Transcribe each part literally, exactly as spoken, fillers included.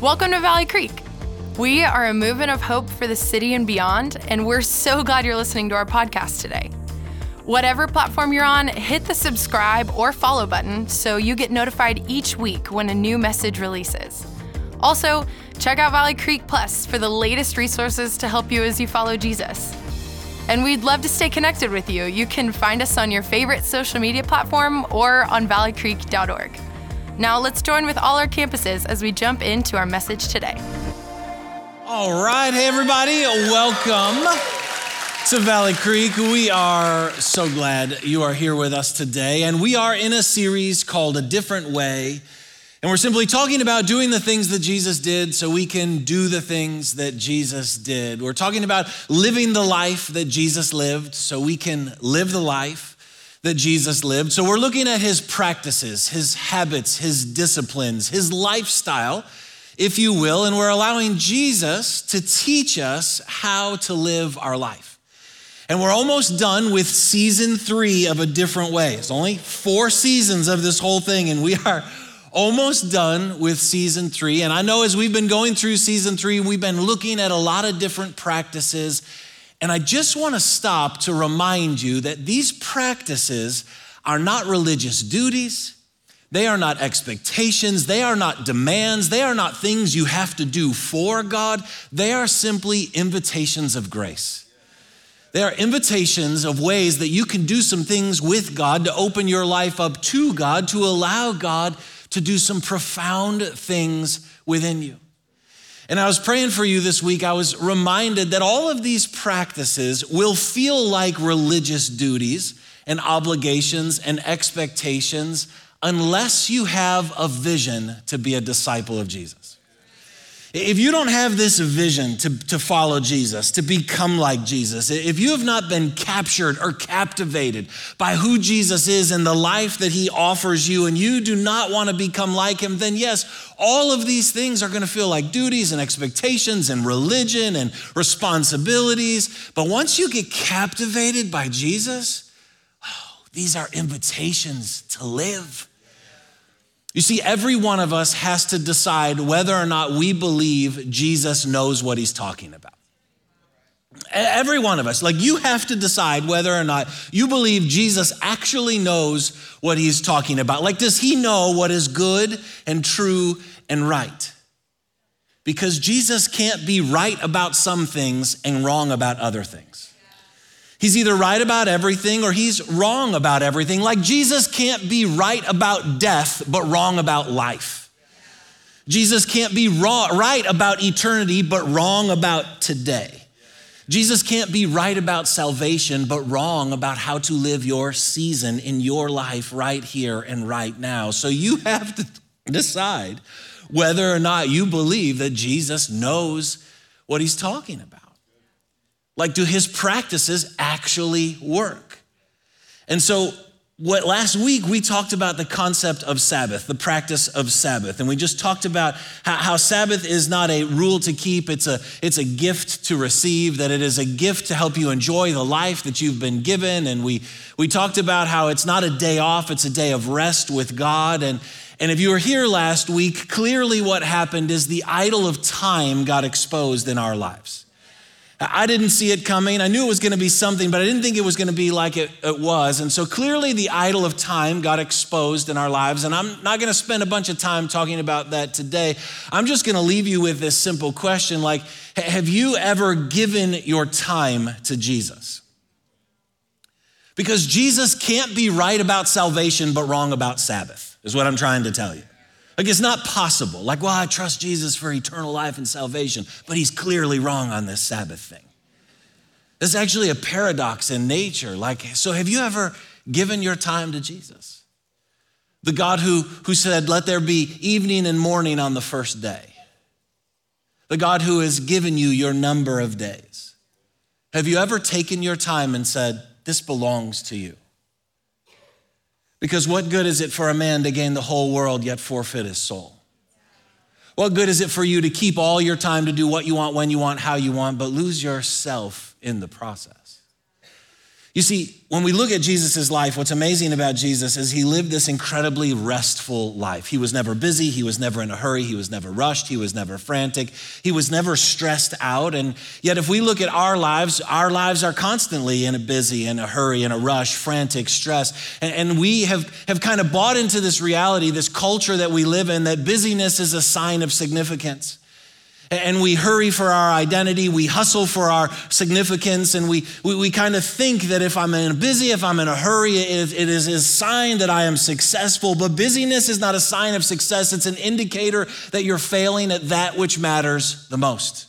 Welcome to Valley Creek. We are a movement of hope for the city and beyond, and we're so glad you're listening to our podcast today. Whatever platform you're on, hit the subscribe or follow button so you get notified each week when a new message releases. Also, check out Valley Creek Plus for the latest resources to help you as you follow Jesus. And we'd love to stay connected with you. You can find us on your favorite social media platform or on valley creek dot org. Now let's join with all our campuses as we jump into our message today. All right, hey everybody, welcome to Valley Creek. We are so glad you are here with us today, and we are in a series called A Different Way, and we're simply talking about doing the things that Jesus did so we can do the things that Jesus did. We're talking about living the life that Jesus lived so we can live the life that Jesus lived. So we're looking at his practices, his habits, his disciplines, his lifestyle, if you will, and we're allowing Jesus to teach us how to live our life. And we're almost done with season three of A Different Way. It's only four seasons of this whole thing, and we are almost done with season three. And I know as we've been going through season three, we've been looking at a lot of different practices. And I just want to stop to remind you that these practices are not religious duties. They are not expectations. They are not demands. They are not things you have to do for God. They are simply invitations of grace. They are invitations of ways that you can do some things with God, to open your life up to God, to allow God to do some profound things within you. And I was praying for you this week. I was reminded that all of these practices will feel like religious duties and obligations and expectations unless you have a vision to be a disciple of Jesus. If you don't have this vision to, to follow Jesus, to become like Jesus, if you have not been captured or captivated by who Jesus is and the life that he offers you, and you do not want to become like him, then yes, all of these things are going to feel like duties and expectations and religion and responsibilities. But once you get captivated by Jesus, oh, these are invitations to live. You see, every one of us has to decide whether or not we believe Jesus knows what he's talking about. Every one of us, like you have to decide whether or not you believe Jesus actually knows what he's talking about. Like, does he know what is good and true and right? Because Jesus can't be right about some things and wrong about other things. He's either right about everything or he's wrong about everything. Like Jesus can't be right about death, but wrong about life. Jesus can't be wrong, right about eternity, but wrong about today. Jesus can't be right about salvation, but wrong about how to live your season in your life right here and right now. So you have to decide whether or not you believe that Jesus knows what he's talking about. Like, do his practices actually work? And so what last week we talked about the concept of Sabbath, the practice of Sabbath. And we just talked about how, how Sabbath is not a rule to keep, it's a, it's a gift to receive, that it is a gift to help you enjoy the life that you've been given. And we, we talked about how it's not a day off, it's a day of rest with God. And, and if you were here last week, clearly what happened is the idol of time got exposed in our lives. I didn't see it coming. I knew it was going to be something, but I didn't think it was going to be like it, it was. And so clearly the idol of time got exposed in our lives. And I'm not going to spend a bunch of time talking about that today. I'm just going to leave you with this simple question. Like, have you ever given your time to Jesus? Because Jesus can't be right about salvation, but wrong about Sabbath, is what I'm trying to tell you. Like, it's not possible. Like, well, I trust Jesus for eternal life and salvation, but he's clearly wrong on this Sabbath thing. There's actually a paradox in nature. Like, so have you ever given your time to Jesus? The God who, who said, let there be evening and morning on the first day. The God who has given you your number of days. Have you ever taken your time and said, this belongs to you? Because what good is it for a man to gain the whole world yet forfeit his soul? What good is it for you to keep all your time to do what you want, when you want, how you want, but lose yourself in the process? You see, when we look at Jesus' life, what's amazing about Jesus is he lived this incredibly restful life. He was never busy. He was never in a hurry. He was never rushed. He was never frantic. He was never stressed out. And yet if we look at our lives, our lives are constantly in a busy, in a hurry, in a rush, frantic, stress. And, and we have, have kind of bought into this reality, this culture that we live in, that busyness is a sign of significance. And we hurry for our identity, we hustle for our significance, and we we, we kind of think that if I'm in a busy, if I'm in a hurry, it, it is a sign that I am successful. But busyness is not a sign of success. It's an indicator that you're failing at that which matters the most.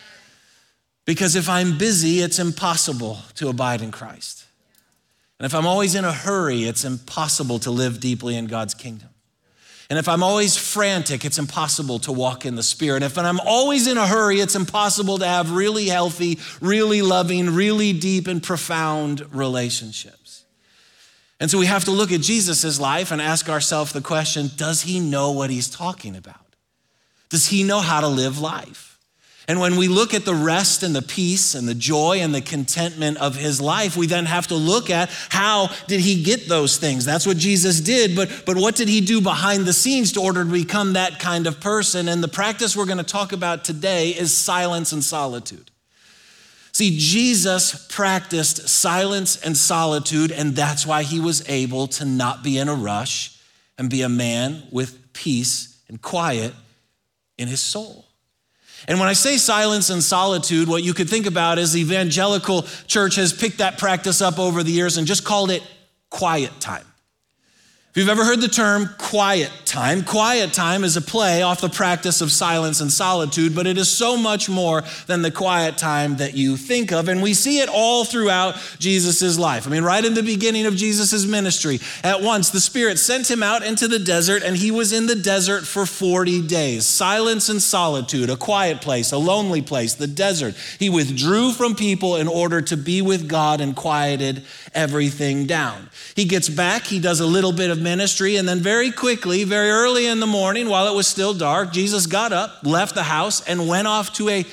Because if I'm busy, it's impossible to abide in Christ. And if I'm always in a hurry, it's impossible to live deeply in God's kingdom. And if I'm always frantic, it's impossible to walk in the Spirit. If I'm always in a hurry, it's impossible to have really healthy, really loving, really deep and profound relationships. And so we have to look at Jesus' life and ask ourselves the question, does he know what he's talking about? Does he know how to live life? And when we look at the rest and the peace and the joy and the contentment of his life, we then have to look at how did he get those things? That's what Jesus did, but, but what did he do behind the scenes to order to become that kind of person? And the practice we're going to talk about today is silence and solitude. See, Jesus practiced silence and solitude, and that's why he was able to not be in a rush and be a man with peace and quiet in his soul. And when I say silence and solitude, what you could think about is the evangelical church has picked that practice up over the years and just called it quiet time. If you've ever heard the term quiet time, quiet time is a play off the practice of silence and solitude, but it is so much more than the quiet time that you think of. And we see it all throughout Jesus' life. I mean, right in the beginning of Jesus' ministry, at once the Spirit sent him out into the desert, and he was in the desert for forty days. Silence and solitude, a quiet place, a lonely place, the desert. He withdrew from people in order to be with God and quieted everything down. He gets back, he does a little bit of ministry, and then very quickly, very early in the morning, while it was still dark, Jesus got up, left the house, and went off to a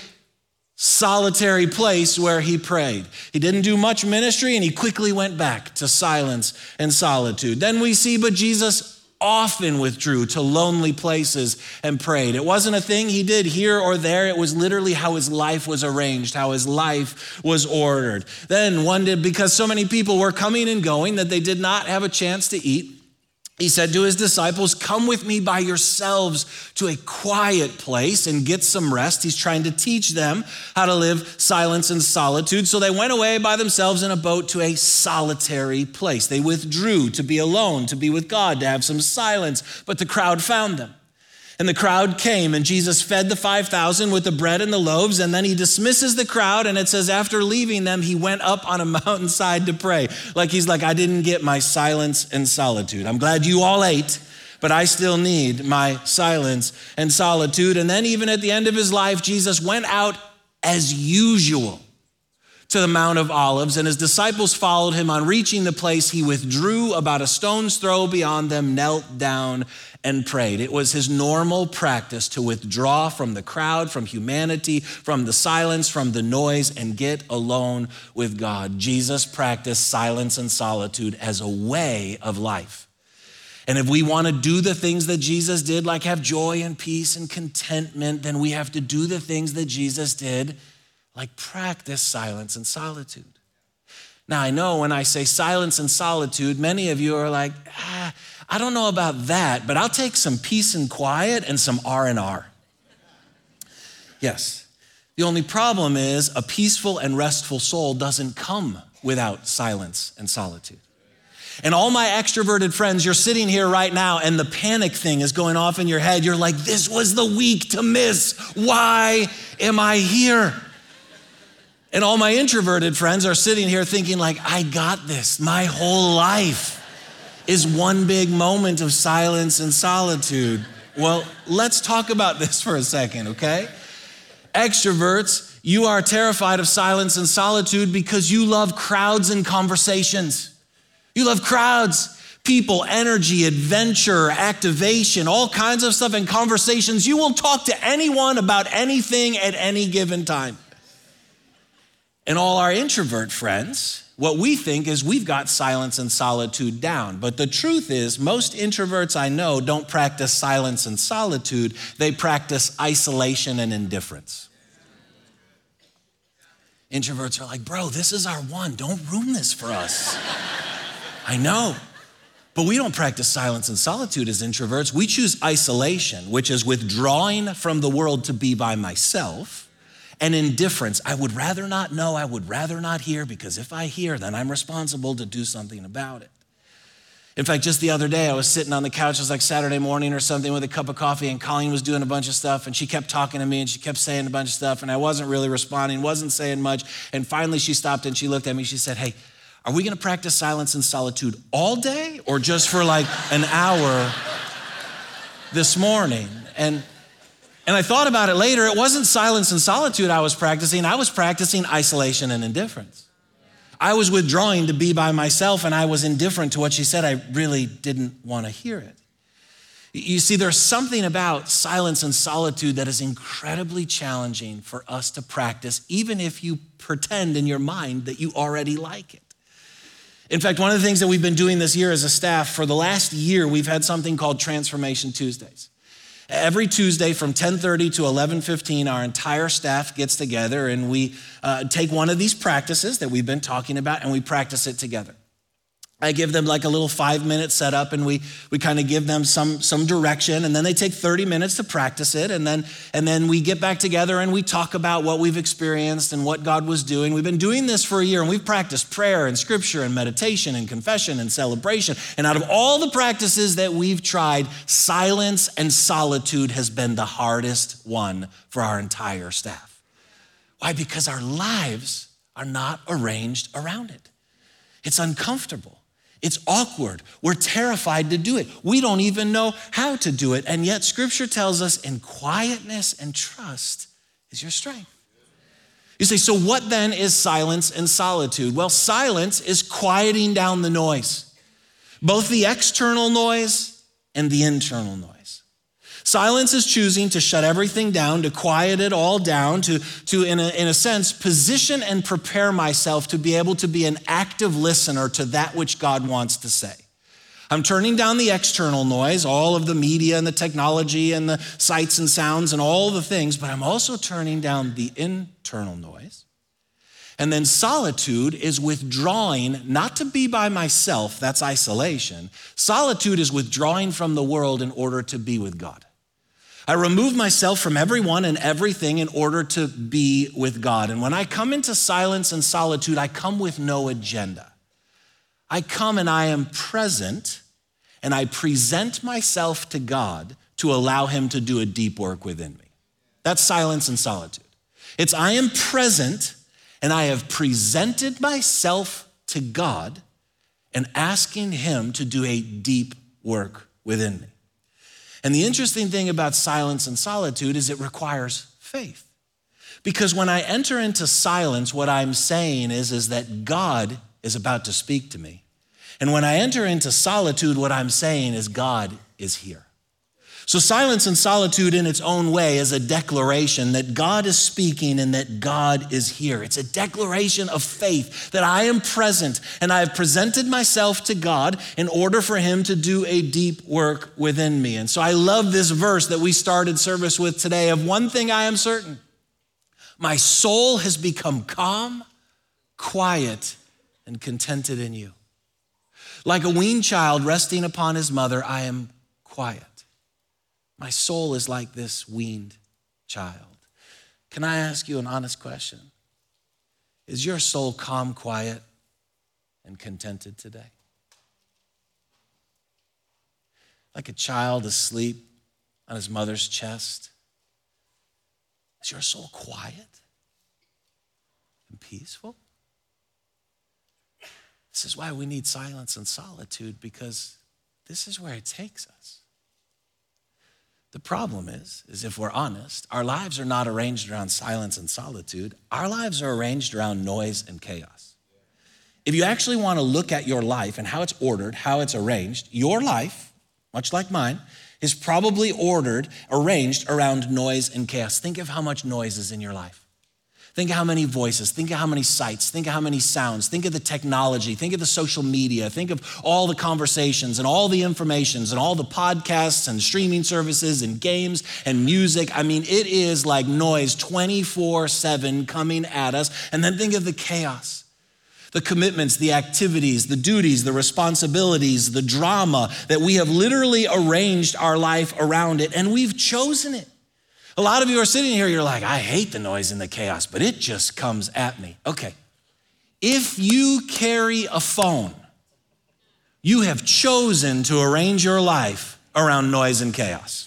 solitary place where he prayed. He didn't do much ministry, and he quickly went back to silence and solitude. Then we see, but Jesus often withdrew to lonely places and prayed. It wasn't a thing he did here or there. It was literally how his life was arranged, how his life was ordered. Then one day, because so many people were coming and going that they did not have a chance to eat, he said to his disciples, come with me by yourselves to a quiet place and get some rest. He's trying to teach them how to live silence and solitude. So they went away by themselves in a boat to a solitary place. They withdrew to be alone, to be with God, to have some silence, but the crowd found them. And the crowd came, and Jesus fed the five thousand with the bread and the loaves, and then he dismisses the crowd, and it says after leaving them, he went up on a mountainside to pray. Like he's like, I didn't get my silence and solitude. I'm glad you all ate, but I still need my silence and solitude. And then even at the end of his life, Jesus went out as usual to the Mount of Olives, and his disciples followed him. On reaching the place, he withdrew about a stone's throw beyond them, knelt down and prayed. It was his normal practice to withdraw from the crowd, from humanity, from the silence, from the noise, and get alone with God. Jesus practiced silence and solitude as a way of life. And if we want to do the things that Jesus did, like have joy and peace and contentment, then we have to do the things that Jesus did, like practice silence and solitude. Now, I know when I say silence and solitude, many of you are like, ah, I don't know about that, but I'll take some peace and quiet and some R and R. Yes. The only problem is a peaceful and restful soul doesn't come without silence and solitude. And all my extroverted friends, you're sitting here right now and the panic thing is going off in your head. You're like, this was the week to miss. Why am I here? And all my introverted friends are sitting here thinking like, I got this. My whole life is one big moment of silence and solitude. Well, let's talk about this for a second, okay? Extroverts, you are terrified of silence and solitude because you love crowds and conversations. You love crowds, people, energy, adventure, activation, all kinds of stuff and conversations. You will talk to anyone about anything at any given time. And all our introvert friends, what we think is we've got silence and solitude down. But the truth is, most introverts I know don't practice silence and solitude. They practice isolation and indifference. Introverts are like, bro, this is our one. Don't ruin this for us. I know. But we don't practice silence and solitude as introverts. We choose isolation, which is withdrawing from the world to be by myself, and indifference. I would rather not know, I would rather not hear, because if I hear, then I'm responsible to do something about it. In fact, just the other day, I was sitting on the couch, it was like Saturday morning or something with a cup of coffee, and Colleen was doing a bunch of stuff, and she kept talking to me, and she kept saying a bunch of stuff, and I wasn't really responding, wasn't saying much, and finally she stopped and she looked at me, she said, hey, are we gonna practice silence and solitude all day, or just for like an hour this morning? And And I thought about it later, it wasn't silence and solitude I was practicing, I was practicing isolation and indifference. I was withdrawing to be by myself, and I was indifferent to what she said. I really didn't want to hear it. You see, there's something about silence and solitude that is incredibly challenging for us to practice, even if you pretend in your mind that you already like it. In fact, one of the things that we've been doing this year as a staff, for the last year, we've had something called Transformation Tuesdays. Every Tuesday from ten thirty to eleven fifteen, our entire staff gets together and we uh, take one of these practices that we've been talking about and we practice it together. I give them like a little five minute setup and we we kind of give them some, some direction, and then they take thirty minutes to practice it, and then, and then we get back together and we talk about what we've experienced and what God was doing. We've been doing this for a year, and we've practiced prayer and scripture and meditation and confession and celebration. And out of all the practices that we've tried, silence and solitude has been the hardest one for our entire staff. Why? Because our lives are not arranged around it. It's uncomfortable. It's awkward. We're terrified to do it. We don't even know how to do it. And yet scripture tells us in quietness and trust is your strength. You say, so what then is silence and solitude? Well, silence is quieting down the noise, both the external noise and the internal noise. Silence is choosing to shut everything down, to quiet it all down, to, to in, a, in a sense, position and prepare myself to be able to be an active listener to that which God wants to say. I'm turning down the external noise, all of the media and the technology and the sights and sounds and all the things, but I'm also turning down the internal noise. And then solitude is withdrawing, not to be by myself, that's isolation. Solitude is withdrawing from the world in order to be with God. I remove myself from everyone and everything in order to be with God. And when I come into silence and solitude, I come with no agenda. I come and I am present, and I present myself to God to allow him to do a deep work within me. That's silence and solitude. It's I am present and I have presented myself to God and asking him to do a deep work within me. And the interesting thing about silence and solitude is it requires faith. Because when I enter into silence, what I'm saying is, is that God is about to speak to me. And when I enter into solitude, what I'm saying is God is here. So silence and solitude in its own way is a declaration that God is speaking and that God is here. It's a declaration of faith that I am present and I have presented myself to God in order for him to do a deep work within me. And so I love this verse that we started service with today. Of one thing I am certain, my soul has become calm, quiet, and contented in you. Like a weaned child resting upon his mother, I am quiet. My soul is like this weaned child. Can I ask you an honest question? Is your soul calm, quiet, and contented today? Like a child asleep on his mother's chest? Is your soul quiet and peaceful? This is why we need silence and solitude, because this is where it takes us. The problem is, is if we're honest, our lives are not arranged around silence and solitude. Our lives are arranged around noise and chaos. If you actually want to look at your life and how it's ordered, how it's arranged, your life, much like mine, is probably ordered, arranged around noise and chaos. Think of how much noise is in your life. Think of how many voices, think of how many sights, think of how many sounds, think of the technology, think of the social media, think of all the conversations and all the informations and all the podcasts and streaming services and games and music. I mean, it is like noise twenty-four seven coming at us. And then think of the chaos, the commitments, the activities, the duties, the responsibilities, the drama that we have literally arranged our life around it, and we've chosen it. A lot of you are sitting here, you're like, I hate the noise and the chaos, but it just comes at me. Okay, if you carry a phone, you have chosen to arrange your life around noise and chaos.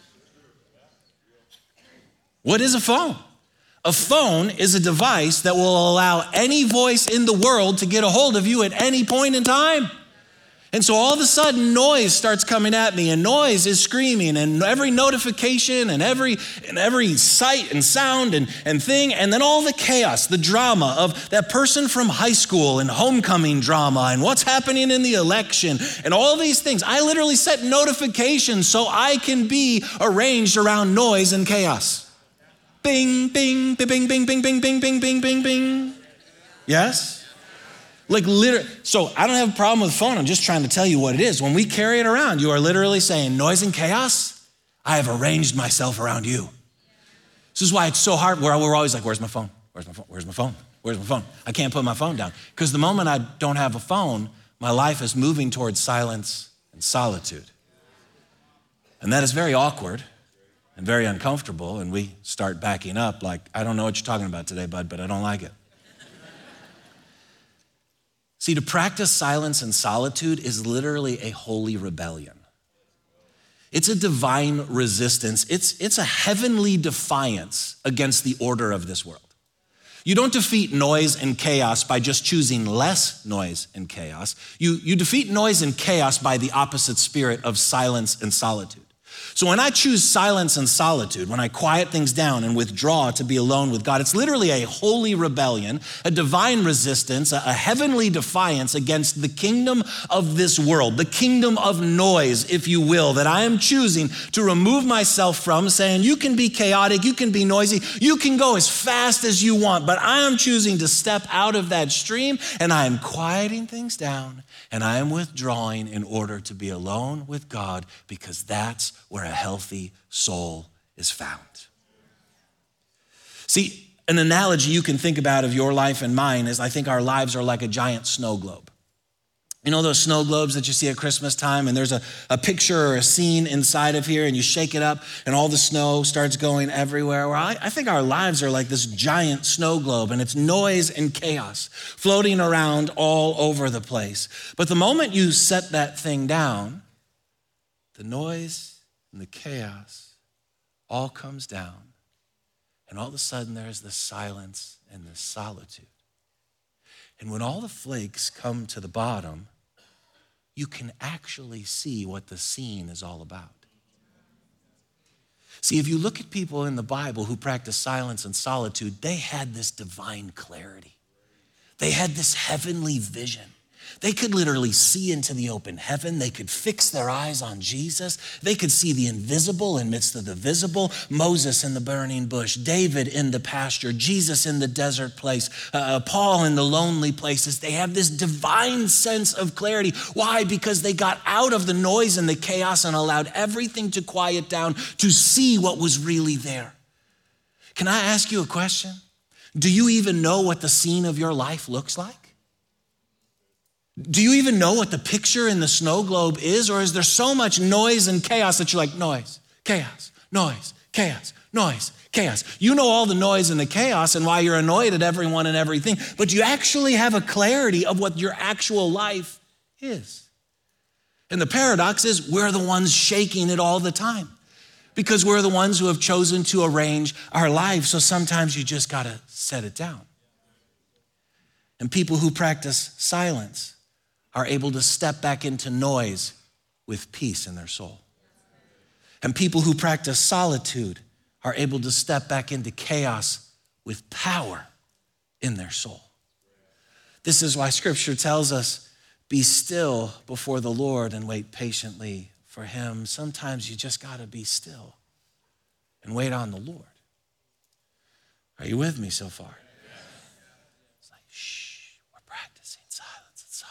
What is a phone? A phone is a device that will allow any voice in the world to get a hold of you at any point in time. And so all of a sudden noise starts coming at me, and noise is screaming, and every notification and every and every sight and sound and, and thing, and then all the chaos, the drama of that person from high school and homecoming drama and what's happening in the election and all these things. I literally set notifications so I can be arranged around noise and chaos. Bing, bing, bing, bing, bing, bing, bing, bing, bing, bing, bing, bing. Yes? Like literally, so I don't have a problem with the phone. I'm just trying to tell you what it is. When we carry it around, you are literally saying, noise and chaos, I have arranged myself around you. This is why it's so hard. We're, we're always like, where's my phone? Where's my phone? Where's my phone? Where's my phone? I can't put my phone down. Because the moment I don't have a phone, my life is moving towards silence and solitude. And that is very awkward and very uncomfortable. And we start backing up like, I don't know what you're talking about today, bud, but I don't like it. See, to practice silence and solitude is literally a holy rebellion. It's a divine resistance. It's, it's a heavenly defiance against the order of this world. You don't defeat noise and chaos by just choosing less noise and chaos. You, you defeat noise and chaos by the opposite spirit of silence and solitude. So when I choose silence and solitude, when I quiet things down and withdraw to be alone with God, it's literally a holy rebellion, a divine resistance, a heavenly defiance against the kingdom of this world, the kingdom of noise, if you will, that I am choosing to remove myself from, saying you can be chaotic, you can be noisy, you can go as fast as you want, but I am choosing to step out of that stream, and I am quieting things down, and I am withdrawing in order to be alone with God, because that's where a healthy soul is found. See, an analogy you can think about of your life and mine is I think our lives are like a giant snow globe. You know those snow globes that you see at Christmas time, and there's a, a picture or a scene inside of here, and you shake it up and all the snow starts going everywhere? Well, I, I think our lives are like this giant snow globe, and it's noise and chaos floating around all over the place. But the moment you set that thing down, the noise and the chaos all comes down, and all of a sudden there's the silence and the solitude. And when all the flakes come to the bottom, you can actually see what the scene is all about. See, if you look at people in the Bible who practice silence and solitude, they had this divine clarity. They had this heavenly vision. They could literally see into the open heaven. They could fix their eyes on Jesus. They could see the invisible in midst of the visible. Moses in the burning bush, David in the pasture, Jesus in the desert place, uh, Paul in the lonely places. They have this divine sense of clarity. Why? Because they got out of the noise and the chaos and allowed everything to quiet down to see what was really there. Can I ask you a question? Do you even know what the scene of your life looks like? Do you even know what the picture in the snow globe is? Or is there so much noise and chaos that you're like, noise, chaos, noise, chaos, noise, chaos? You know all the noise and the chaos and why you're annoyed at everyone and everything, but you actually have a clarity of what your actual life is. And the paradox is we're the ones shaking it all the time because we're the ones who have chosen to arrange our lives. So sometimes you just got to set it down. And people who practice silence are able to step back into noise with peace in their soul. And people who practice solitude are able to step back into chaos with power in their soul. This is why Scripture tells us, be still before the Lord and wait patiently for him. Sometimes you just gotta be still and wait on the Lord. Are you with me so far? It's like, shh, we're practicing silence and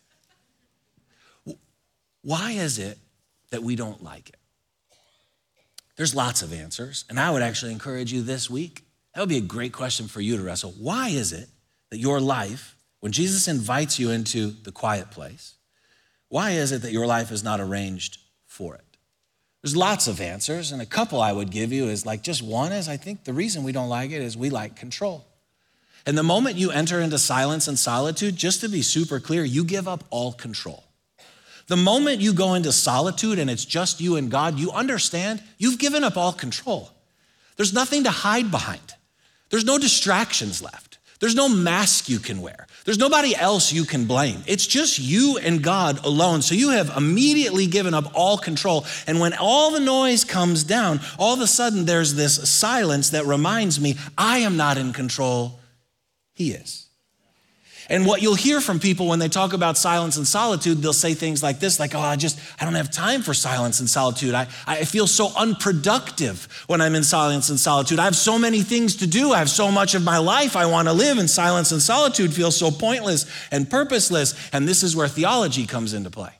solitude. Why is it that we don't like it? There's lots of answers, and I would actually encourage you this week, that would be a great question for you to wrestle. Why is it that your life, when Jesus invites you into the quiet place, why is it that your life is not arranged for it? There's lots of answers, and a couple I would give you is like, just one is I think the reason we don't like it is we like control. And the moment you enter into silence and solitude, just to be super clear, you give up all control. The moment you go into solitude and it's just you and God, you understand you've given up all control. There's nothing to hide behind. There's no distractions left. There's no mask you can wear. There's nobody else you can blame. It's just you and God alone. So you have immediately given up all control. And when all the noise comes down, all of a sudden there's this silence that reminds me, I am not in control, He is. And what you'll hear from people when they talk about silence and solitude, they'll say things like this, like, oh, I just, I don't have time for silence and solitude. I, I feel so unproductive when I'm in silence and solitude. I have so many things to do. I have so much of my life I want to live, and silence and solitude feels so pointless and purposeless. And this is where theology comes into play.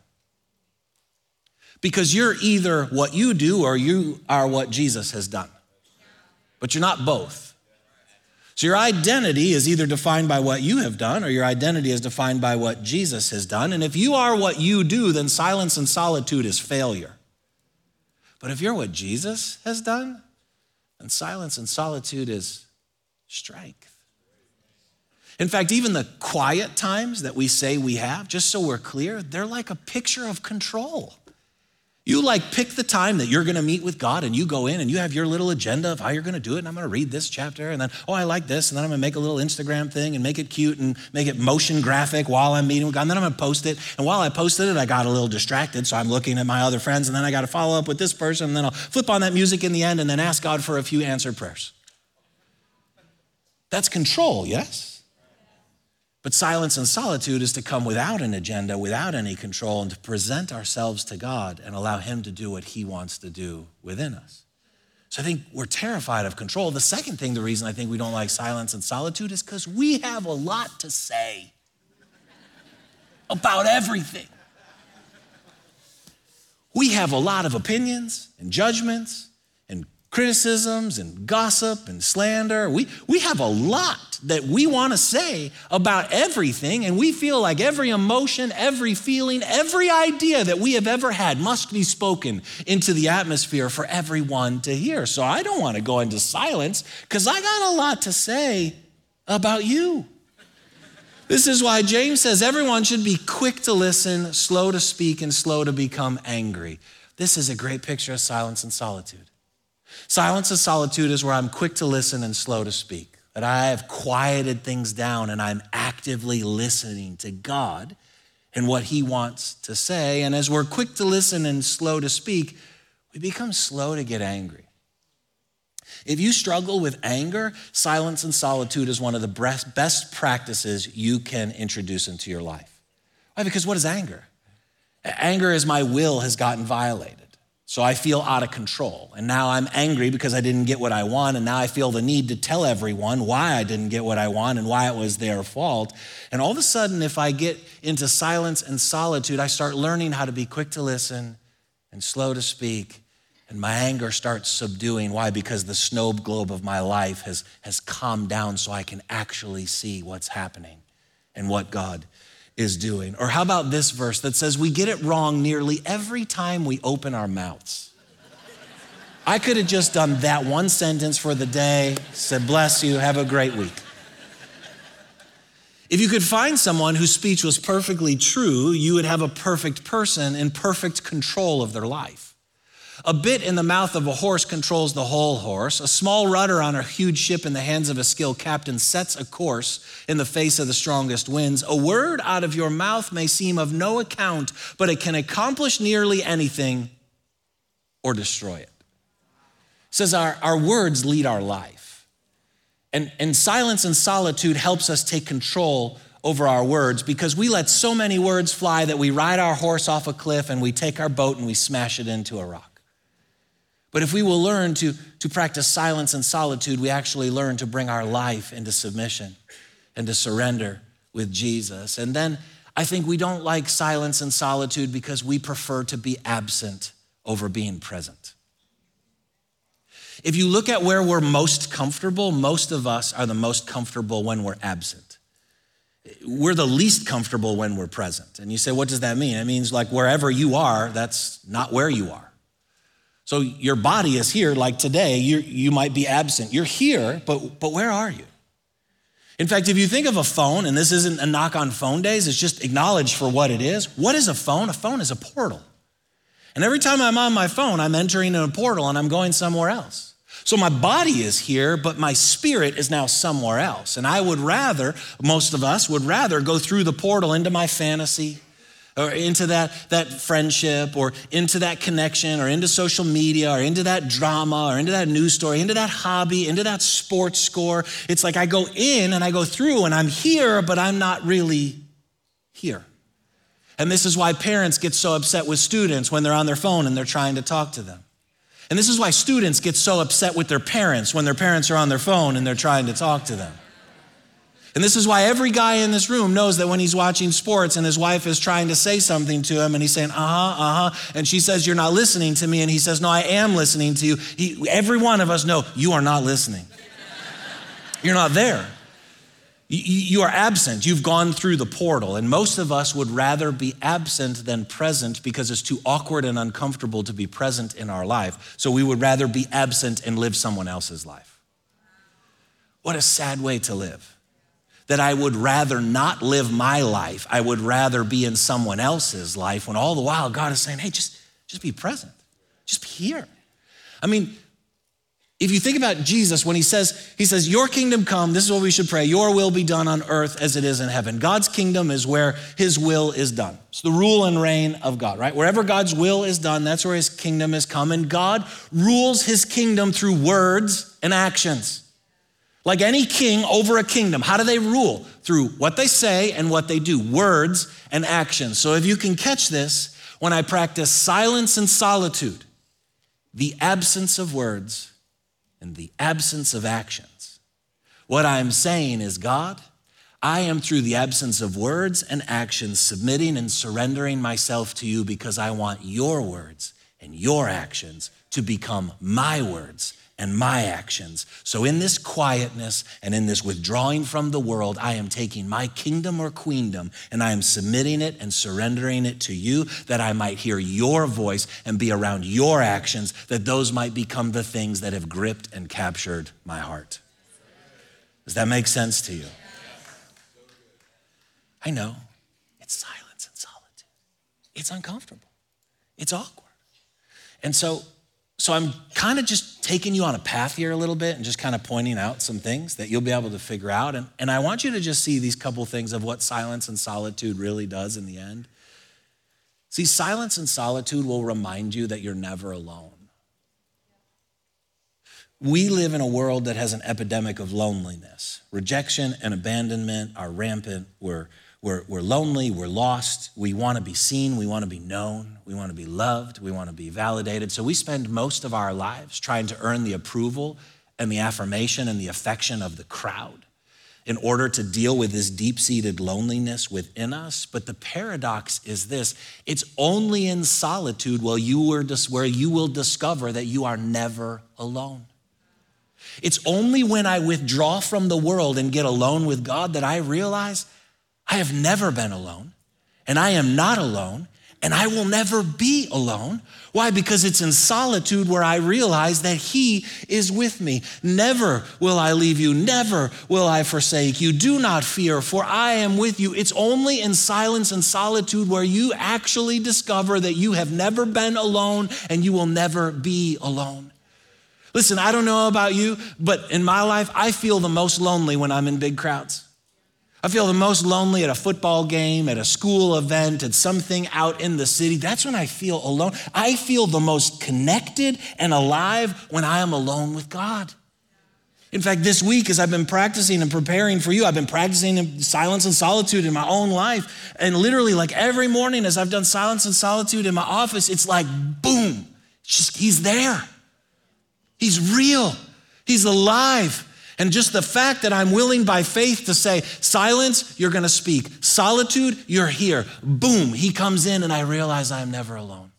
Because you're either what you do or you are what Jesus has done. But you're not both. So your identity is either defined by what you have done, or your identity is defined by what Jesus has done. And if you are what you do, then silence and solitude is failure. But if you're what Jesus has done, then silence and solitude is strength. In fact, even the quiet times that we say we have, just so we're clear, they're like a picture of control. You like pick the time that you're gonna meet with God, and you go in and you have your little agenda of how you're gonna do it, and I'm gonna read this chapter, and then, oh, I like this, and then I'm gonna make a little Instagram thing and make it cute and make it motion graphic while I'm meeting with God, and then I'm gonna post it, and while I posted it, I got a little distracted, so I'm looking at my other friends, and then I gotta follow up with this person, and then I'll flip on that music in the end, and then ask God for a few answered prayers. That's control, yes? But silence and solitude is to come without an agenda, without any control, and to present ourselves to God and allow Him to do what He wants to do within us. So I think we're terrified of control. The second thing, the reason I think we don't like silence and solitude is because we have a lot to say about everything. We have a lot of opinions and judgments and criticisms and gossip and slander. We, we have a lot that we want to say about everything, and we feel like every emotion, every feeling, every idea that we have ever had must be spoken into the atmosphere for everyone to hear. So I don't want to go into silence because I got a lot to say about you. This is why James says everyone should be quick to listen, slow to speak, and slow to become angry. This is a great picture of silence and solitude. Silence and solitude is where I'm quick to listen and slow to speak, that I have quieted things down and I'm actively listening to God and what He wants to say. And as we're quick to listen and slow to speak, we become slow to get angry. If you struggle with anger, silence and solitude is one of the best practices you can introduce into your life. Why? Because what is anger? Anger is my will has gotten violated. So I feel out of control. And now I'm angry because I didn't get what I want. And now I feel the need to tell everyone why I didn't get what I want and why it was their fault. And all of a sudden, if I get into silence and solitude, I start learning how to be quick to listen and slow to speak. And my anger starts subduing. Why? Because the snow globe of my life has, has calmed down so I can actually see what's happening and what God is doing. Or how about this verse that says we get it wrong nearly every time we open our mouths? I could have just done that one sentence for the day, said, bless you, have a great week. If you could find someone whose speech was perfectly true, you would have a perfect person in perfect control of their life. A bit in the mouth of a horse controls the whole horse. A small rudder on a huge ship in the hands of a skilled captain sets a course in the face of the strongest winds. A word out of your mouth may seem of no account, but it can accomplish nearly anything or destroy it. It says our, our words lead our life. And, and silence and solitude helps us take control over our words because we let so many words fly that we ride our horse off a cliff and we take our boat and we smash it into a rock. But if we will learn to, to practice silence and solitude, we actually learn to bring our life into submission and to surrender with Jesus. And then I think we don't like silence and solitude because we prefer to be absent over being present. If you look at where we're most comfortable, most of us are the most comfortable when we're absent. We're the least comfortable when we're present. And you say, what does that mean? It means like wherever you are, that's not where you are. So your body is here, like today, you you might be absent. You're here, but, but where are you? In fact, if you think of a phone, and this isn't a knock on phone days, it's just acknowledged for what it is. What is a phone? A phone is a portal. And every time I'm on my phone, I'm entering in a portal and I'm going somewhere else. So my body is here, but my spirit is now somewhere else. And I would rather, most of us would rather go through the portal into my fantasy, or into that, that friendship, or into that connection, or into social media, or into that drama, or into that news story, into that hobby, into that sports score. It's like I go in and I go through and I'm here, but I'm not really here. And this is why parents get so upset with students when they're on their phone and they're trying to talk to them. And this is why students get so upset with their parents when their parents are on their phone and they're trying to talk to them. And this is why every guy in this room knows that when he's watching sports and his wife is trying to say something to him and he's saying, uh-huh, uh-huh, and she says, you're not listening to me, and he says, no, I am listening to you. He, every one of us know you are not listening. You're not there. You, you are absent. You've gone through the portal, and most of us would rather be absent than present because it's too awkward and uncomfortable to be present in our life. So we would rather be absent and live someone else's life. What a sad way to live. That I would rather not live my life. I would rather be in someone else's life when all the while God is saying, hey, just, just be present. Just be here. I mean, if you think about Jesus, when he says, he says, your kingdom come, this is what we should pray, your will be done on earth as it is in heaven. God's kingdom is where his will is done. It's the rule and reign of God, right? Wherever God's will is done, that's where his kingdom is come. And God rules his kingdom through words and actions. Like any king over a kingdom, how do they rule? Through what they say and what they do, words and actions. So if you can catch this, when I practice silence and solitude, the absence of words and the absence of actions, what I'm saying is, God, I am through the absence of words and actions submitting and surrendering myself to you because I want your words and your actions to become my words and my actions. So in this quietness and in this withdrawing from the world, I am taking my kingdom or queendom and I am submitting it and surrendering it to you that I might hear your voice and be around your actions, that those might become the things that have gripped and captured my heart. Does that make sense to you? I know, it's silence and solitude. It's uncomfortable. It's awkward. And so, So I'm kind of just taking you on a path here a little bit and just kind of pointing out some things that you'll be able to figure out. And, and I want you to just see these couple things of what silence and solitude really does in the end. See, silence and solitude will remind you that you're never alone. We live in a world that has an epidemic of loneliness. Rejection and abandonment are rampant. We're We're, we're lonely, we're lost, we want to be seen, we want to be known, we want to be loved, we want to be validated. So we spend most of our lives trying to earn the approval and the affirmation and the affection of the crowd in order to deal with this deep-seated loneliness within us. But the paradox is this: it's only in solitude where you, were, where you will discover that you are never alone. It's only when I withdraw from the world and get alone with God that I realize I have never been alone, and I am not alone, and I will never be alone. Why? Because it's in solitude where I realize that he is with me. Never will I leave you. Never will I forsake you. Do not fear, for I am with you. It's only in silence and solitude where you actually discover that you have never been alone and you will never be alone. Listen, I don't know about you, but in my life, I feel the most lonely when I'm in big crowds. I feel the most lonely at a football game, at a school event, at something out in the city. That's when I feel alone. I feel the most connected and alive when I am alone with God. In fact, this week, as I've been practicing and preparing for you, I've been practicing in silence and solitude in my own life. And literally, like every morning as I've done silence and solitude in my office, it's like, boom, it's just, he's there. He's real. He's alive. And just the fact that I'm willing by faith to say, silence, you're gonna speak. Solitude, you're here. Boom, he comes in and I realize I am never alone.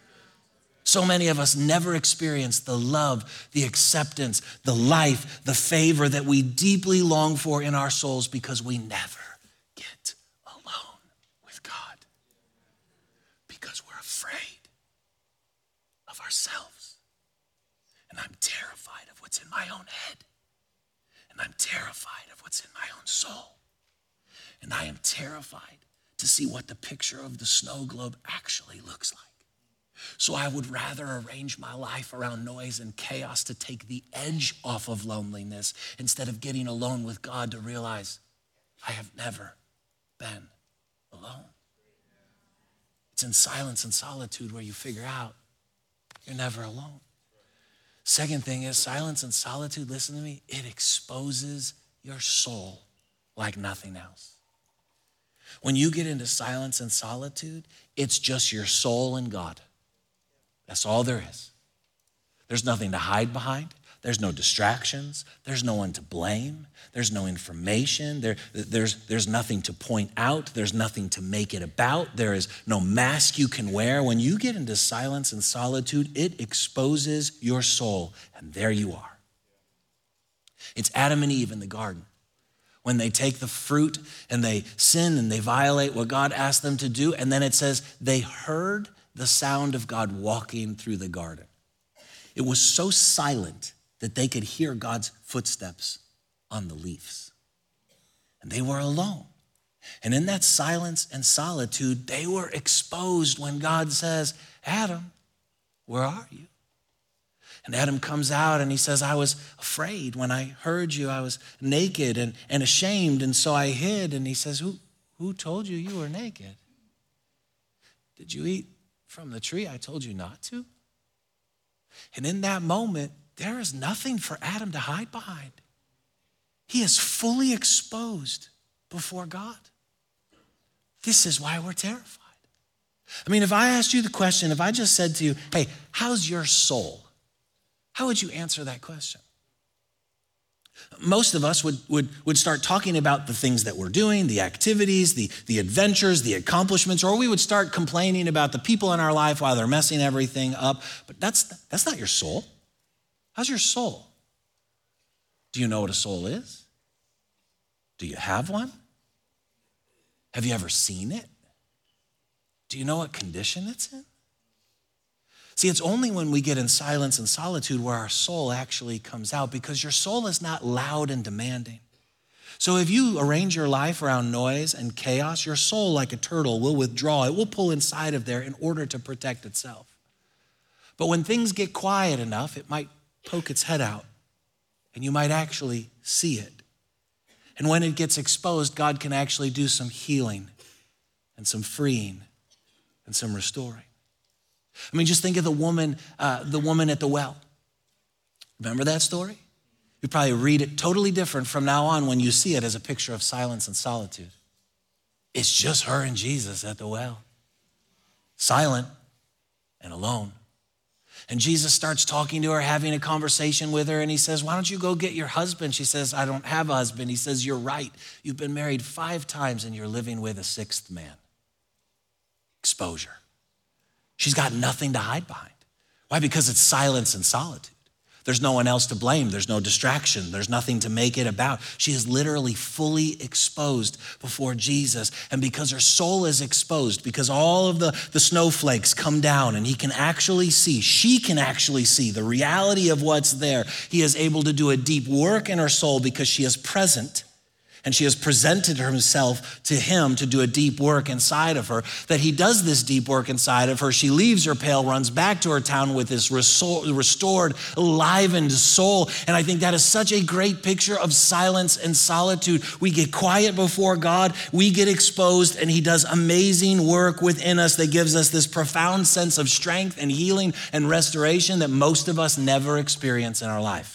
So many of us never experience the love, the acceptance, the life, the favor that we deeply long for in our souls because we never get alone with God. Because we're afraid of ourselves. And I'm terrified of what's in my own head. And I'm terrified of what's in my own soul. And I am terrified to see what the picture of the snow globe actually looks like. So I would rather arrange my life around noise and chaos to take the edge off of loneliness instead of getting alone with God to realize I have never been alone. It's in silence and solitude where you figure out you're never alone. Second thing is silence and solitude, listen to me, it exposes your soul like nothing else. When you get into silence and solitude, it's just your soul and God. That's all there is. There's nothing to hide behind. There's no distractions. There's no one to blame. There's no information. There, there's, there's nothing to point out. There's nothing to make it about. There is no mask you can wear. When you get into silence and solitude, it exposes your soul, and there you are. It's Adam and Eve in the garden. When they take the fruit and they sin and they violate what God asked them to do, and then it says they heard the sound of God walking through the garden. It was so silent that they could hear God's footsteps on the leaves. And they were alone. And in that silence and solitude, they were exposed when God says, Adam, where are you? And Adam comes out and he says, I was afraid when I heard you. I was naked and, and ashamed, and so I hid. And he says, who, who told you you were naked? Did you eat from the tree I told you not to? And in that moment, there is nothing for Adam to hide behind. He is fully exposed before God. This is why we're terrified. I mean, if I asked you the question, if I just said to you, hey, how's your soul? How would you answer that question? Most of us would, would, would start talking about the things that we're doing, the activities, the, the adventures, the accomplishments, or we would start complaining about the people in our life while they're messing everything up. But that's, that's not your soul. How's your soul? Do you know what a soul is? Do you have one? Have you ever seen it? Do you know what condition it's in? See, it's only when we get in silence and solitude where our soul actually comes out, because your soul is not loud and demanding. So if you arrange your life around noise and chaos, your soul, like a turtle, will withdraw. It will pull inside of there in order to protect itself. But when things get quiet enough, it might poke its head out, and you might actually see it. And when it gets exposed, God can actually do some healing and some freeing and some restoring. I mean, just think of the woman, uh, the woman at the well. Remember that story? You probably read it totally different from now on when you see it as a picture of silence and solitude. It's just her and Jesus at the well, silent and alone. And Jesus starts talking to her, having a conversation with her, and he says, why don't you go get your husband? She says, I don't have a husband. He says, you're right. You've been married five times and you're living with a sixth man. Exposure. She's got nothing to hide behind. Why? Because it's silence and solitude. There's no one else to blame. There's no distraction. There's nothing to make it about. She is literally fully exposed before Jesus. And because her soul is exposed, because all of the, the snowflakes come down and he can actually see, she can actually see the reality of what's there, he is able to do a deep work in her soul because she is present. And she has presented himself to him to do a deep work inside of her. That he does this deep work inside of her. She leaves her pail, runs back to her town with this restored, livened soul. And I think that is such a great picture of silence and solitude. We get quiet before God, we get exposed, and he does amazing work within us that gives us this profound sense of strength and healing and restoration that most of us never experience in our life.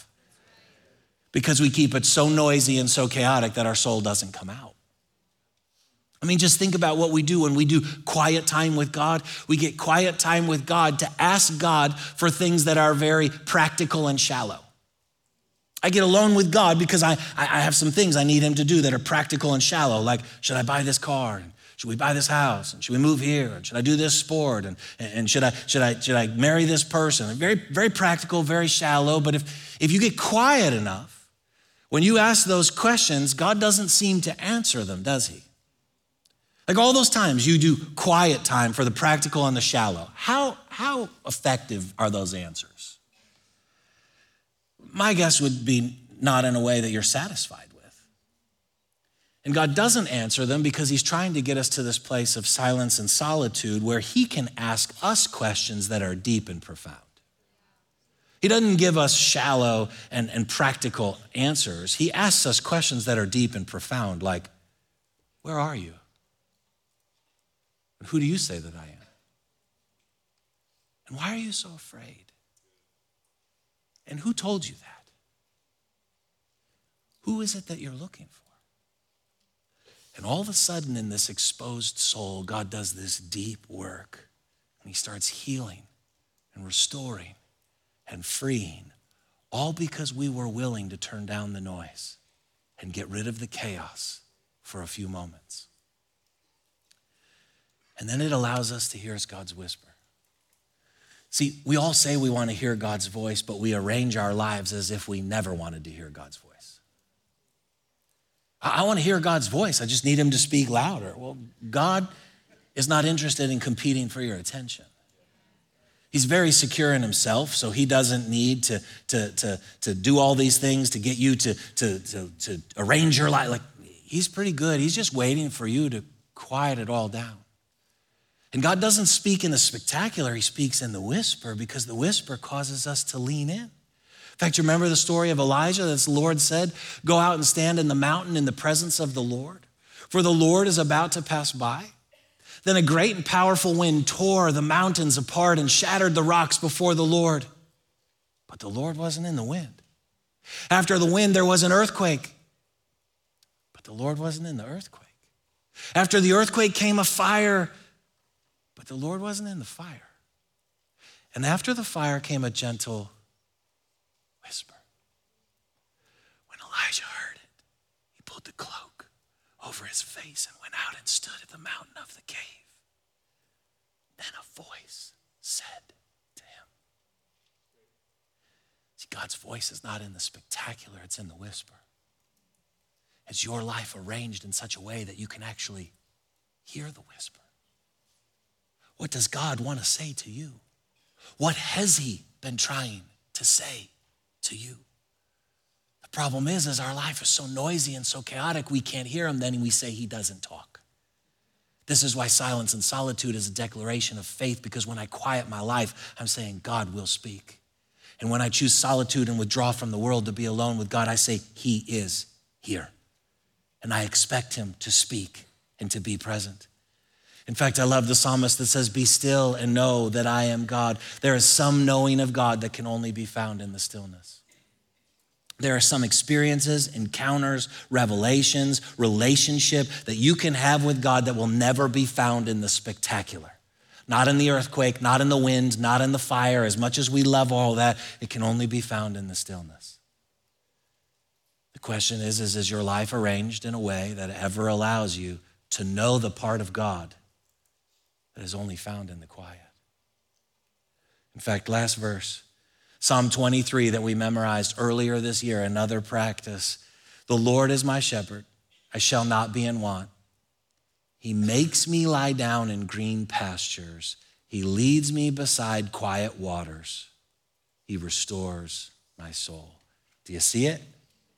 Because we keep it so noisy and so chaotic that our soul doesn't come out. I mean, just think about what we do when we do quiet time with God. We get quiet time with God to ask God for things that are very practical and shallow. I get alone with God because I, I have some things I need him to do that are practical and shallow, like should I buy this car? And should we buy this house? And should we move here? And should I do this sport? And, and should I should I should I marry this person? Very very practical, very shallow. But if if you get quiet enough, when you ask those questions, God doesn't seem to answer them, does he? Like all those times you do quiet time for the practical and the shallow. How how effective are those answers? My guess would be not in a way that you're satisfied with. And God doesn't answer them because he's trying to get us to this place of silence and solitude where he can ask us questions that are deep and profound. He doesn't give us shallow and, and practical answers. He asks us questions that are deep and profound, like, where are you? And who do you say that I am? And why are you so afraid? And who told you that? Who is it that you're looking for? And all of a sudden in this exposed soul, God does this deep work. And he starts healing and restoring and freeing, all because we were willing to turn down the noise and get rid of the chaos for a few moments. And then it allows us to hear God's whisper. See, we all say we want to hear God's voice, but we arrange our lives as if we never wanted to hear God's voice. I want to hear God's voice. I just need him to speak louder. Well, God is not interested in competing for your attention. He's very secure in himself, so he doesn't need to, to, to, to do all these things to get you to, to, to, to arrange your life. Like, he's pretty good. He's just waiting for you to quiet it all down. And God doesn't speak in the spectacular, he speaks in the whisper, because the whisper causes us to lean in. In fact, you remember the story of Elijah that the Lord said, go out and stand in the mountain in the presence of the Lord, for the Lord is about to pass by. Then a great and powerful wind tore the mountains apart and shattered the rocks before the Lord. But the Lord wasn't in the wind. After the wind, there was an earthquake, but the Lord wasn't in the earthquake. After the earthquake came a fire, but the Lord wasn't in the fire. And after the fire came a gentle whisper. When Elijah heard it, he pulled the cloak over his face and went out and stood at the mountain of the cave. Then a voice said to him. See, God's voice is not in the spectacular, it's in the whisper. Is your life arranged in such a way that you can actually hear the whisper? What does God want to say to you? What has he been trying to say to you? The problem is, is our life is so noisy and so chaotic, we can't hear him, then we say he doesn't talk. This is why silence and solitude is a declaration of faith, because when I quiet my life, I'm saying God will speak. And when I choose solitude and withdraw from the world to be alone with God, I say he is here. And I expect him to speak and to be present. In fact, I love the psalmist that says, be still and know that I am God. There is some knowing of God that can only be found in the stillness. There are some experiences, encounters, revelations, relationship that you can have with God that will never be found in the spectacular. Not in the earthquake, not in the wind, not in the fire. As much as we love all that, it can only be found in the stillness. The question is, is, is your life arranged in a way that ever allows you to know the part of God that is only found in the quiet? In fact, last verse, Psalm twenty-three that we memorized earlier this year, another practice. The Lord is my shepherd, I shall not be in want. He makes me lie down in green pastures. He leads me beside quiet waters. He restores my soul. Do you see it?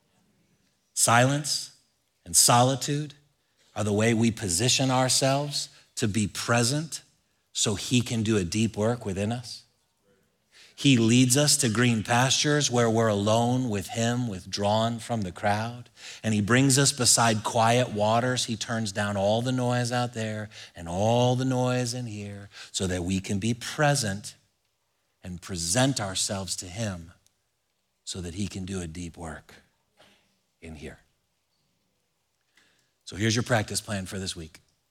Silence and solitude are the way we position ourselves to be present so he can do a deep work within us. He leads us to green pastures where we're alone with him, withdrawn from the crowd. And he brings us beside quiet waters. He turns down all the noise out there and all the noise in here so that we can be present and present ourselves to him so that he can do a deep work in here. So here's your practice plan for this week.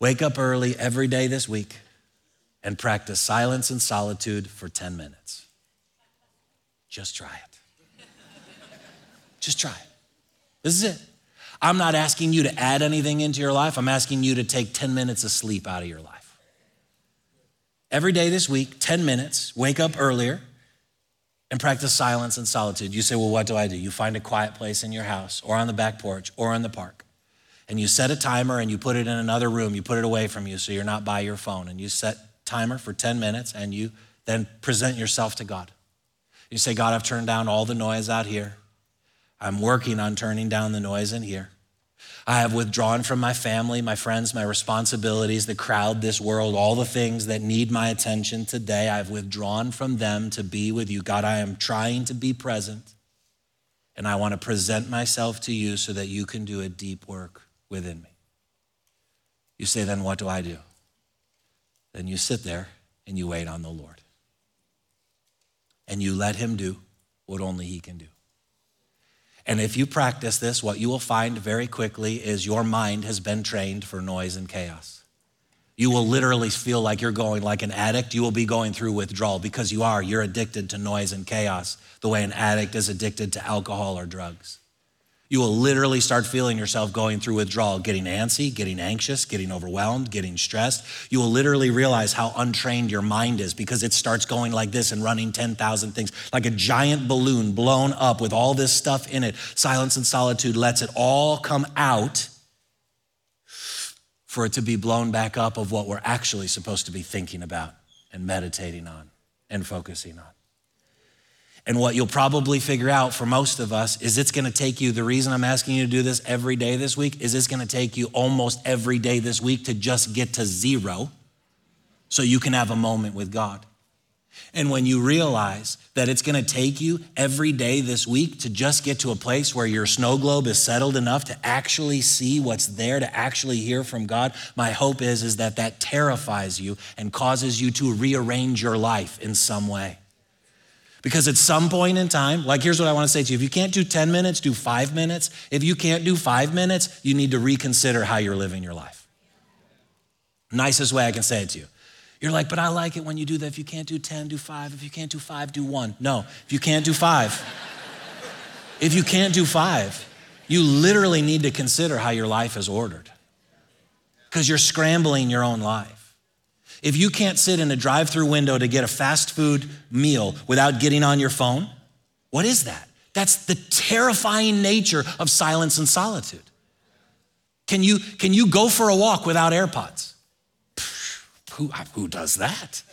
Wake up early every day this week and practice silence and solitude for ten minutes. Just try it. Just try it. This is it. I'm not asking you to add anything into your life. I'm asking you to take ten minutes of sleep out of your life. Every day this week, ten minutes, wake up earlier and practice silence and solitude. You say, well, what do I do? You find a quiet place in your house or on the back porch or in the park. And you set a timer and you put it in another room. You put it away from you so you're not by your phone. And you set timer for ten minutes and you then present yourself to God. You say, God, I've turned down all the noise out here. I'm working on turning down the noise in here. I have withdrawn from my family, my friends, my responsibilities, the crowd, this world, all the things that need my attention today. I've withdrawn from them to be with you. God, I am trying to be present, and I want to present myself to you so that you can do a deep work within me. You say, then what do I do? Then you sit there and you wait on the Lord. And you let him do what only he can do. And if you practice this, what you will find very quickly is your mind has been trained for noise and chaos. You will literally feel like you're going like an addict. You will be going through withdrawal because you are. You're addicted to noise and chaos the way an addict is addicted to alcohol or drugs. You will literally start feeling yourself going through withdrawal, getting antsy, getting anxious, getting overwhelmed, getting stressed. You will literally realize how untrained your mind is because it starts going like this and running ten thousand things, like a giant balloon blown up with all this stuff in it. Silence and solitude lets it all come out for it to be blown back up of what we're actually supposed to be thinking about and meditating on and focusing on. And what you'll probably figure out for most of us is it's gonna take you, the reason I'm asking you to do this every day this week is it's gonna take you almost every day this week to just get to zero so you can have a moment with God. And when you realize that it's gonna take you every day this week to just get to a place where your snow globe is settled enough to actually see what's there, to actually hear from God, my hope is, is that that terrifies you and causes you to rearrange your life in some way. Because at some point in time, like here's what I want to say to you. If you can't do ten minutes, do five minutes. If you can't do five minutes, you need to reconsider how you're living your life. Nicest way I can say it to you. You're like, but I like it when you do that. If you can't do ten, do five. If you can't do five, do one. No, if you can't do five, if you can't do five, you literally need to consider how your life is ordered because you're scrambling your own life. If you can't sit in a drive-through window to get a fast food meal without getting on your phone, what is that? That's the terrifying nature of silence and solitude. Can you, can you go for a walk without AirPods? Who, who does that?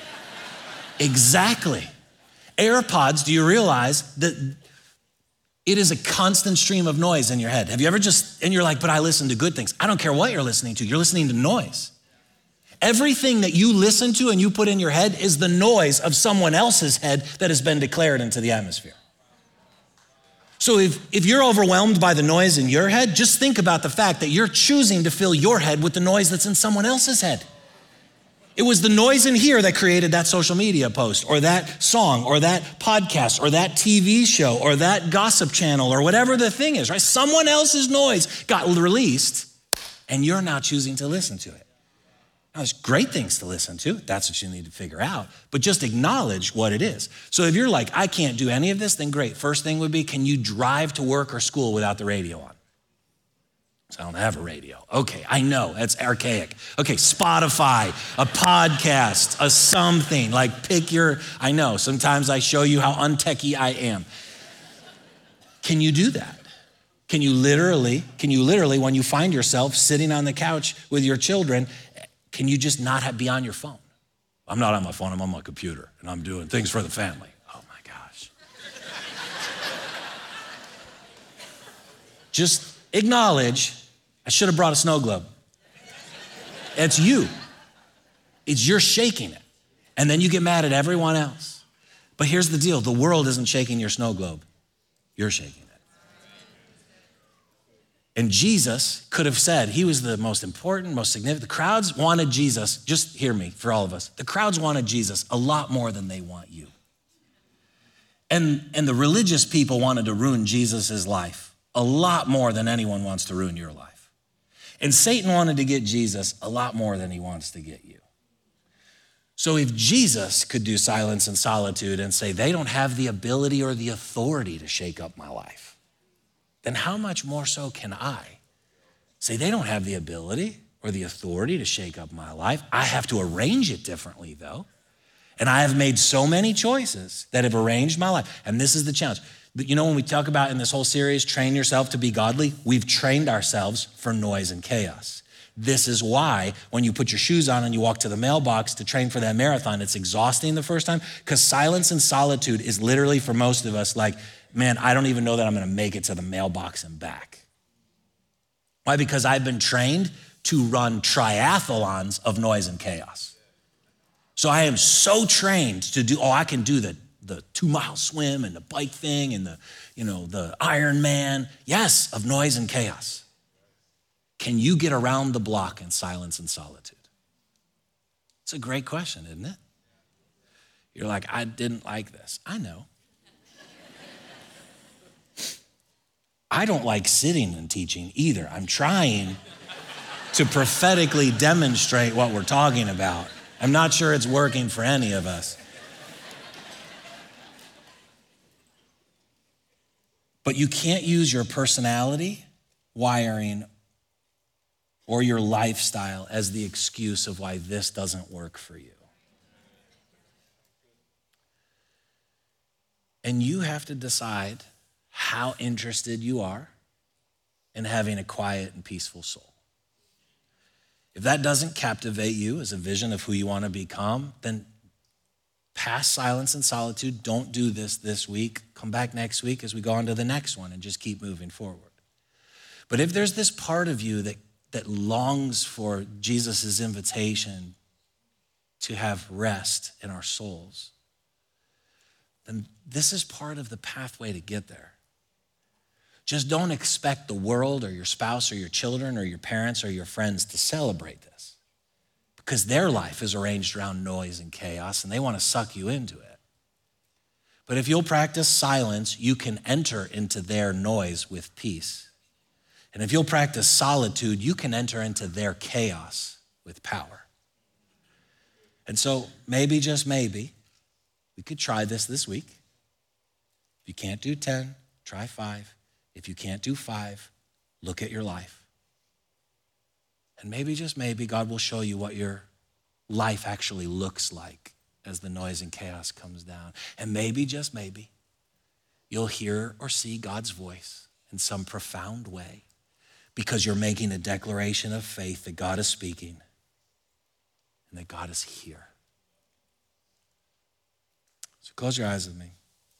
Exactly. AirPods, do you realize that it is a constant stream of noise in your head? Have you ever just, and you're like, but I listen to good things. I don't care what you're listening to, you're listening to noise. Everything that you listen to and you put in your head is the noise of someone else's head that has been declared into the atmosphere. So if, if you're overwhelmed by the noise in your head, just think about the fact that you're choosing to fill your head with the noise that's in someone else's head. It was the noise in here that created that social media post or that song or that podcast or that T V show or that gossip channel or whatever the thing is, right? Someone else's noise got released and you're now choosing to listen to it. Now, there's great things to listen to. That's what you need to figure out. But just acknowledge what it is. So if you're like, I can't do any of this, then great. First thing would be, can you drive to work or school without the radio on? So I don't have a radio. Okay, I know, that's archaic. Okay, Spotify, a podcast, a something. Like pick your, I know, sometimes I show you how untechy I am. Can you do that? Can you literally, can you literally, when you find yourself sitting on the couch with your children, can you just not have, be on your phone? I'm not on my phone, I'm on my computer, and I'm doing things for the family. Oh my gosh. Just acknowledge, I should have brought a snow globe. It's you. It's you're shaking it. And then you get mad at everyone else. But here's the deal, the world isn't shaking your snow globe. You're shaking it. And Jesus could have said, he was the most important, most significant. The crowds wanted Jesus, just hear me for all of us. The crowds wanted Jesus a lot more than they want you. And, and the religious people wanted to ruin Jesus's life a lot more than anyone wants to ruin your life. And Satan wanted to get Jesus a lot more than he wants to get you. So if Jesus could do silence and solitude and say, they don't have the ability or the authority to shake up my life, then how much more so can I say they don't have the ability or the authority to shake up my life? I have to arrange it differently though. And I have made so many choices that have arranged my life. And this is the challenge. You know, when we talk about in this whole series, train yourself to be godly, we've trained ourselves for noise and chaos. This is why when you put your shoes on and you walk to the mailbox to train for that marathon, it's exhausting the first time, because silence and solitude is literally for most of us like, man, I don't even know that I'm gonna make it to the mailbox and back. Why? Because I've been trained to run triathlons of noise and chaos. So I am so trained to do, oh, I can do the, the two mile swim and the bike thing and the, you know, the Ironman, yes, of noise and chaos. Can you get around the block in silence and solitude? It's a great question, isn't it? You're like, I didn't like this. I know. I don't like sitting and teaching either. I'm trying to prophetically demonstrate what we're talking about. I'm not sure it's working for any of us. But you can't use your personality, wiring, or your lifestyle as the excuse of why this doesn't work for you. And you have to decide how interested you are in having a quiet and peaceful soul. If that doesn't captivate you as a vision of who you want to become, then past silence and solitude, don't do this this week. Come back next week as we go on to the next one and just keep moving forward. But if there's this part of you that that longs for Jesus' invitation to have rest in our souls, then this is part of the pathway to get there. Just don't expect the world or your spouse or your children or your parents or your friends to celebrate this, because their life is arranged around noise and chaos and they want to suck you into it. But if you'll practice silence, you can enter into their noise with peace. And if you'll practice solitude, you can enter into their chaos with power. And so maybe, just maybe, we could try this this week. If you can't do ten, try five. If you can't do five, look at your life. And maybe, just maybe, God will show you what your life actually looks like as the noise and chaos comes down. And maybe, just maybe, you'll hear or see God's voice in some profound way, because you're making a declaration of faith that God is speaking and that God is here. So close your eyes with me.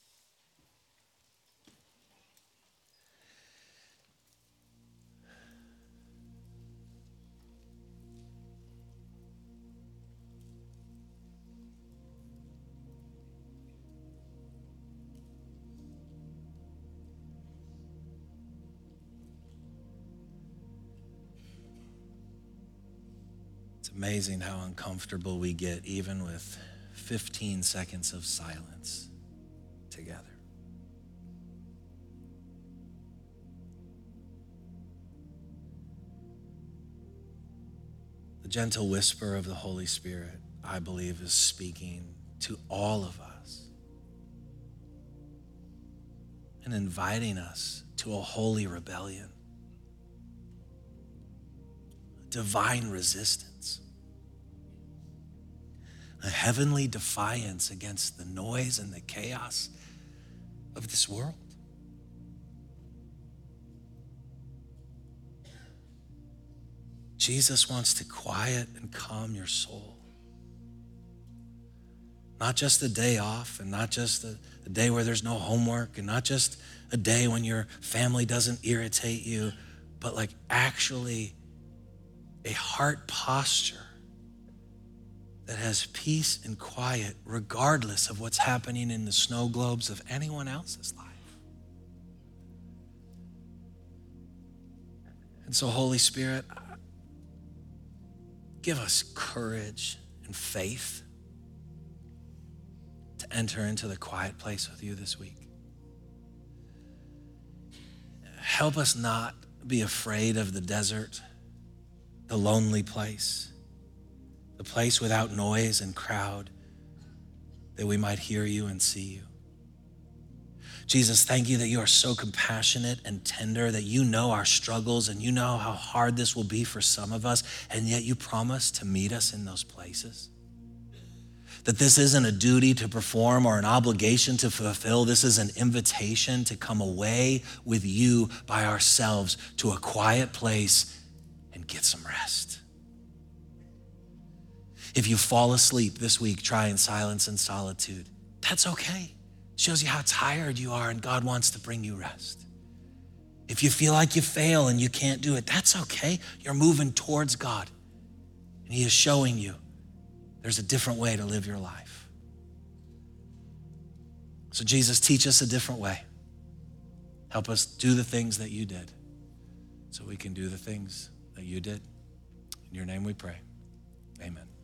It's amazing how uncomfortable we get even with fifteen seconds of silence together. The gentle whisper of the Holy Spirit, I believe, is speaking to all of us and inviting us to a holy rebellion, a divine resistance, a heavenly defiance against the noise and the chaos of this world. Jesus wants to quiet and calm your soul. Not just a day off, and not just a, a day where there's no homework, and not just a day when your family doesn't irritate you, but like actually a heart posture that has peace and quiet regardless of what's happening in the snow globes of anyone else's life. And so, Holy Spirit, give us courage and faith to enter into the quiet place with you this week. Help us not be afraid of the desert the lonely place, the place without noise and crowd, that we might hear you and see you. Jesus, thank you that you are so compassionate and tender, that you know our struggles and you know how hard this will be for some of us, and yet you promise to meet us in those places. That this isn't a duty to perform or an obligation to fulfill. This is an invitation to come away with you by ourselves to a quiet place and get some rest. If you fall asleep this week, try in silence and solitude. That's okay. It shows you how tired you are, and God wants to bring you rest. If you feel like you fail and you can't do it, that's okay. You're moving towards God, and he is showing you there's a different way to live your life. So Jesus, teach us a different way. Help us do the things that you did so we can do the things that you did. In your name we pray. Amen.